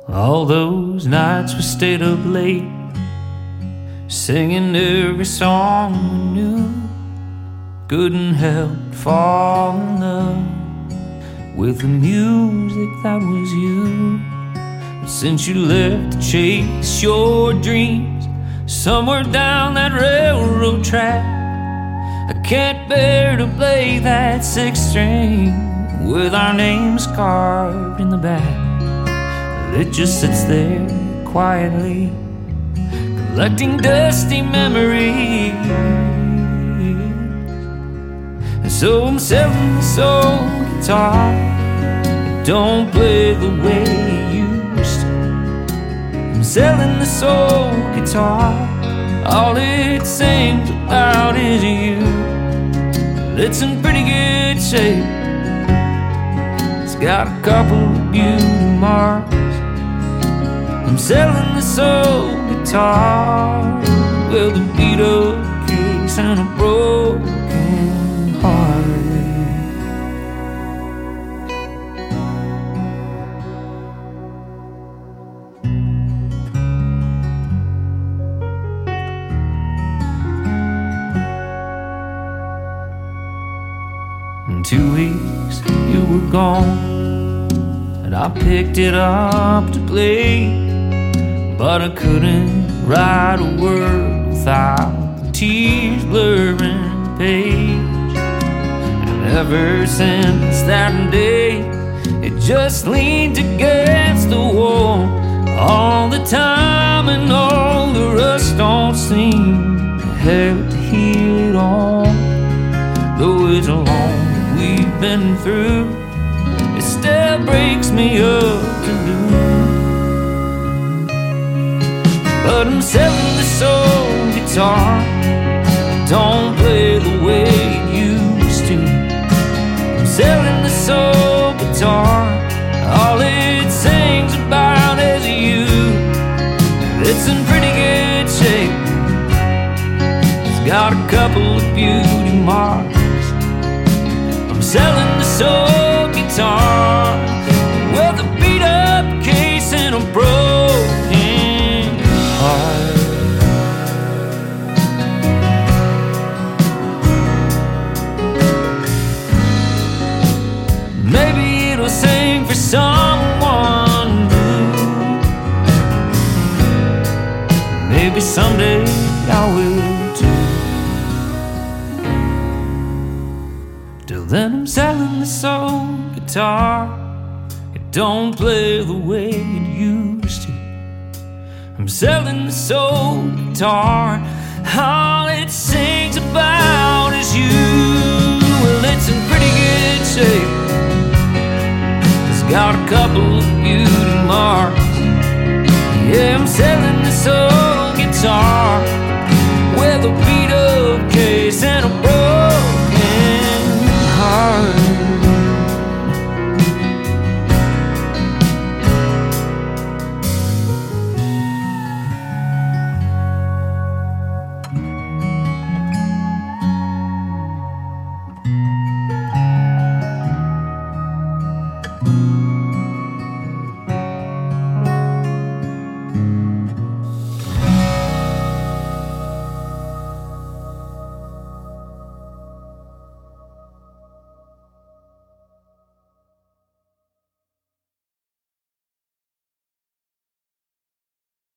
All those nights we stayed up late, singing every song we knew. Couldn't help fall in love with the music that was you. But since you left to chase your dreams somewhere down that railroad track, I can't bear to play that sixth string with our names carved in the back. It just sits there quietly, collecting dusty memories. And so I'm selling this old guitar. It don't play the way it used to. I'm selling this old guitar. All it sings about is you. It's in pretty good shape. It's got a couple of beauty marks. I'm selling this old guitar with a beat up case and a broken heart. In 2 weeks you were gone, and I picked it up to play. But I couldn't write a word without the tears blurring the page. And ever since that day, it just leaned against the wall all the time, and all the rust don't seem to help to heal it all. Though it's long we've been through, it still breaks me up to lose. But I'm selling this old guitar. Don't play the way it used to. I'm selling this old guitar. All it sings about is you. It's in pretty good shape. It's got a couple of beauty marks. I'm selling this old guitar with a beat up case and a broken heart. Maybe it'll sing for someone new. Maybe someday I will too. Till then I'm selling this old guitar. It don't play the way it used to. I'm selling this old guitar. All it sings about is you. Well, it's in pretty good shape. It's got a couple of beauty marks. Yeah, I'm selling this old guitar with a beat